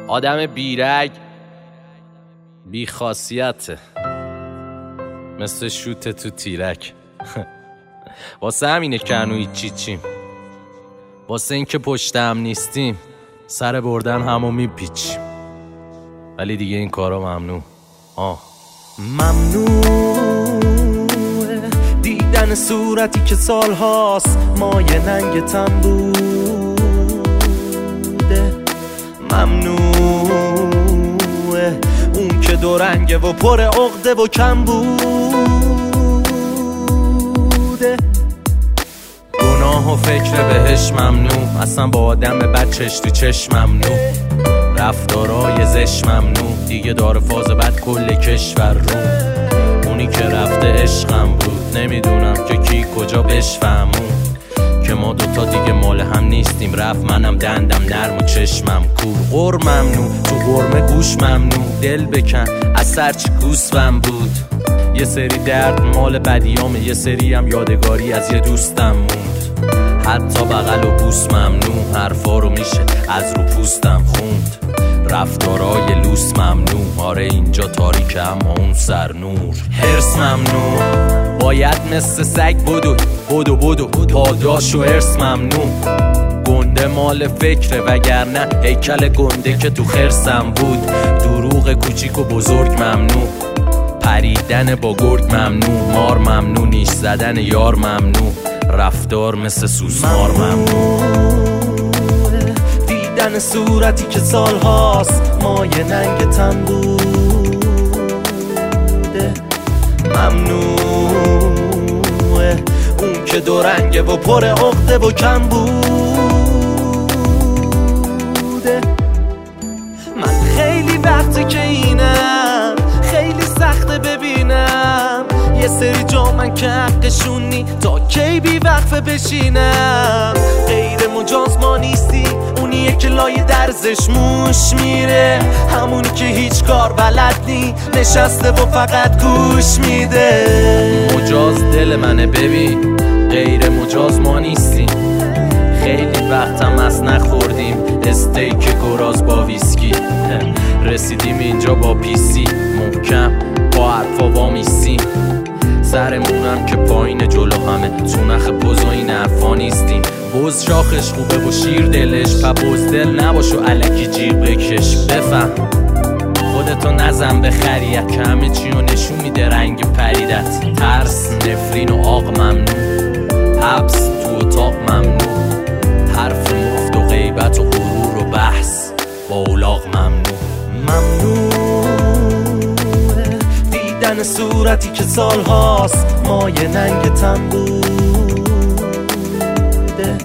آدم بیرگ بی خاصیته، مثل شوت تو تیرک. واسه همینه که هنوز چیچیم، واسه این که پشتم نیستیم، سر بردن همو میپیچیم. ولی دیگه این کارا ممنوع. ممنوعه دیدن صورتی که سالهاست مایه ننگتم بوده. ممنوعه اون که دو رنگه و پر عقده و کم بوده. گناه و فکر بهش ممنوع، اصلا با آدم بد چش تو چشم ممنوع. رفتارای زش ممنوع، دیگه داره فاز بد کل کشور رو. اونی که رفته عشقم بود، نمیدونم که کی کجا بشفهمون که ما دوتا دیگه مال هم نیستیم. رفت منم دندم نرم و چشمم کور. غر ممنوع، تو غرمه گوش ممنوع. دل بکن از سرچی گوسفم بود. یه سری درد مال بدیامه، یه سری هم یادگاری از یه دوستم موند. حتی بغل و بوس ممنوع، حرفا رو میشه از رو پوستم خوند. رفتارای لوس ممنوع، آره اینجا تاریکه اما اون سر نور. حرص ممنوع، باید مثل سگ بدو پاداش و حرص ممنوع. گنده مال فکره وگرنه هیکل گنده که تو خرسم بود. دروغ کوچیک و بزرگ ممنوع، پریدن با گرگ ممنوع. مار ممنوع، نیش زدن یار ممنوع. رفتار مثل سوسمار ممنوع. دیدن صورتی که سالهاست مایه ننگتم بوده. ممنوعه اون که دو رنگه و پر عقده و کم بوده. من خیلی وقته که اینم، خیلی سخته ببینم یه سری جا من که حقشونی تا کی بی وقفه بشینم. غیر مجاز ما نیستی، اونیه که لای درزش موش میره. همونی که هیچ کار بلد نی، نشسته و فقط گوش میده. مجاز دل منه ببین، غیر مجاز ما نیستیم. خیلی وقتم از نخوردیم استیک گراز با ویسکی. رسیدیم اینجا با پیسی محکم، با حرفا وامیستیم. سرمونم که پایین جلو همه، تو نخ بز و این حرفا نیستیم. بز شاخش خوبه و شیر دلش، پا بزدل نباش و علکی جیغ بکش. بفهم خودتو نزن به خریت که همه چی رو نشون میده رنگ پریدت. ترس، نفرین و آق ممنوع، حبس تو اتاق ممنوع. حرف مفت و غیبت و غرور و بحث با اولاغ ممنوع. ممنوعه دیدن صورتی که سالهاست مایه ننگتم بوده.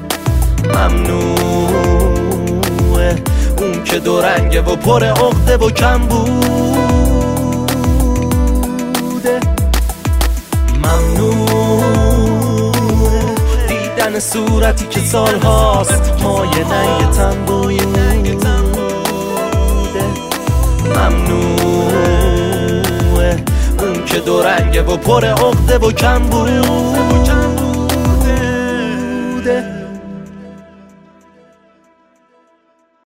ممنوعه اون که دو رنگه و پر عقده و کم بوده. ممنوعه دیدن صورتی که سالهاست مایه ننگتم بوده. ممنوعه اون که دو رنگه و پر عقده و کم بوده.